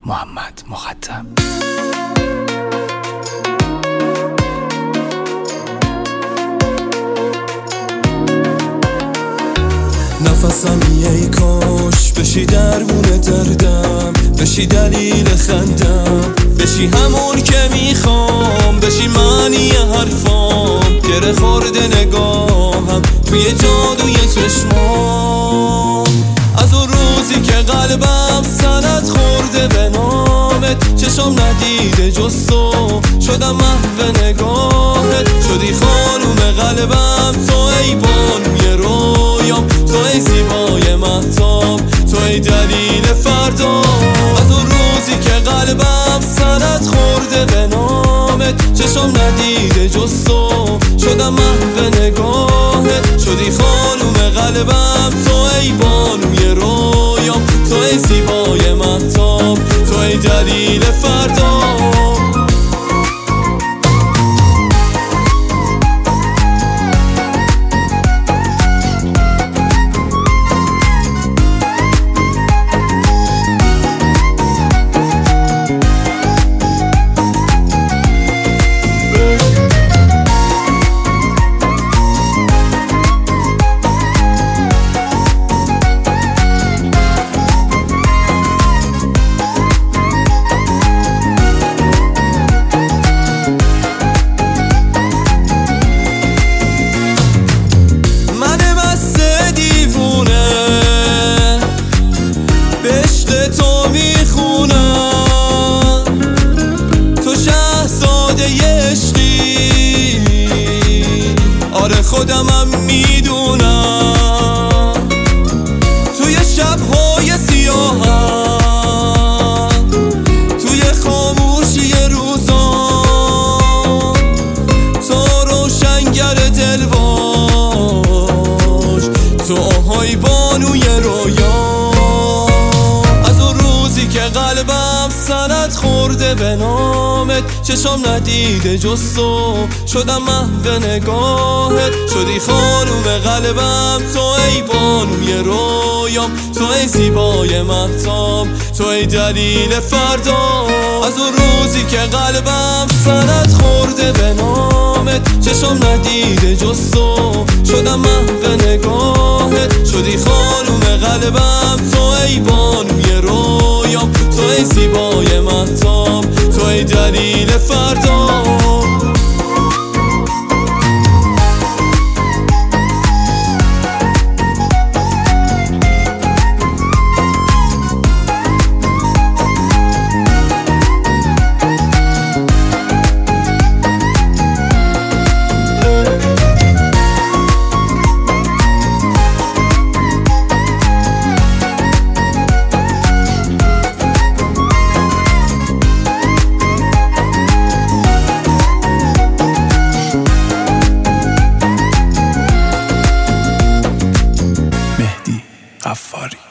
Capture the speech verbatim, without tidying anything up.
محمد مختم. نفسم ای کاش بشی درمون دردم، بشی دلیل خندم، بشی همون که میخوام، بشی معنی حرفام، گره خورده نگاهم توی جادوی چشمام. از اون روزی که قلبم سند خورده به نامت، چشم ندیده جز تو، شدم محو نگاهت، شدی خانوم قلبم، تو ای بانوی رویام، تو ای زیبای مهتاب، تو ای دلیل فردا. از اون روزی که قلبم سند خورده به نامت، چشم ندیده جز تو، شدم محو نگاهت، شدی خانوم قلبم، تو ای بانوی رویام، تو ای زیبای مهتاب، تو ای دلیل فردا. تو میخونم تو شهزاده عشقی، آره خودمم میدونم، توی شبهای سیاهم، توی خاموشی روزان، تو روشنگر دلواش، تو آهای بانوی رویان. که قلبم سند خورده به نامت، چشم ندیده جز تو، شدم محو نگاهت، شدی خانوم قلبم، تو ای بانوی رویام، تو ای زیبای مهتاب، تو ای دلیل فردا. از اون روزی که قلبم سند خورده به نامت، چشم ندیده جز تو، شدم محو نگاهت، شدی خانوم قلبم، تو ای بانوی رویام، تو ای زیبای مهتاب، تو ای دلیل فردا. غفاری.